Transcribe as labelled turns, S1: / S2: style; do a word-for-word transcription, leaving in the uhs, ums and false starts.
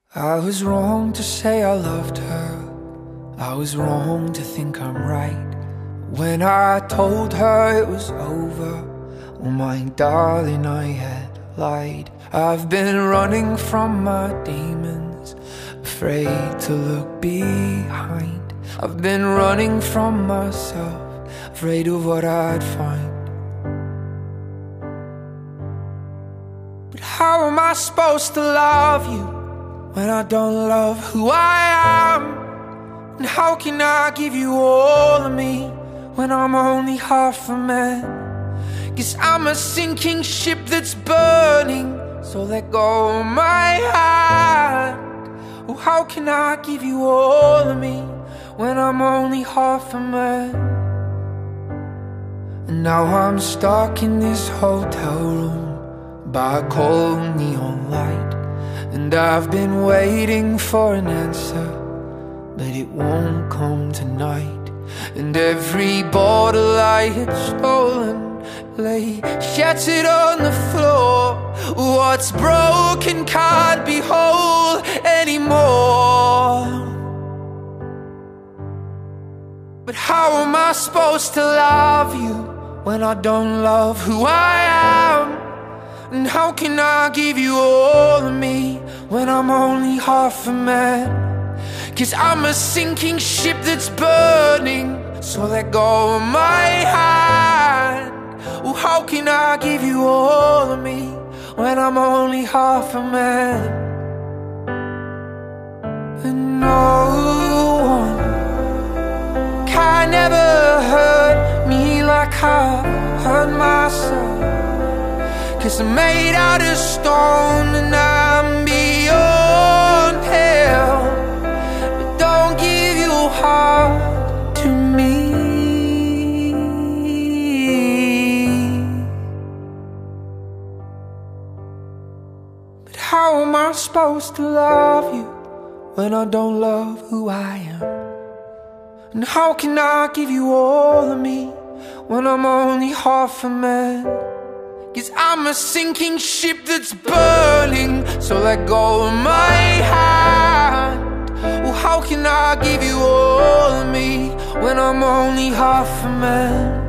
S1: I was wrong to say I loved her. I was wrong to think I'm right. When I told her it was over, oh my darling, I had lied. I've been running from my demons, afraid to look behind. I've been running from myself, afraid of what I'd find. But how am I supposed to love you when I don't love who I am? And how can I give you all of me when I'm only half a man? 'Cause I'm a sinking ship that's burning, so let go of my hand. Oh, how can I give you all of me when I'm only half a man? And now I'm stuck in this hotel room by a cold neon light, and I've been waiting for an answer, but it won't come tonight. And every bottle I had stolen lay shattered on the floor. What's broken can't be whole anymore. But how am I supposed to love you when I don't love who I am? And how can I give you all of me when I'm only half a man? 'Cause I'm a sinking ship that's burning, so let go of my hand. Oh, how can I give you all of me when I'm only half a man? And no one can ever hurt me like I hurt myself. 'Cause I'm made out of stone and I'm beyond hell. But don't give your heart to me. But how am I supposed to love you when I don't love who I am? And how can I give you all of me when I'm only half a man? 'Cause I'm a sinking ship that's burning, so let go of my hand. Well, how can I give you all of me when I'm only half a man?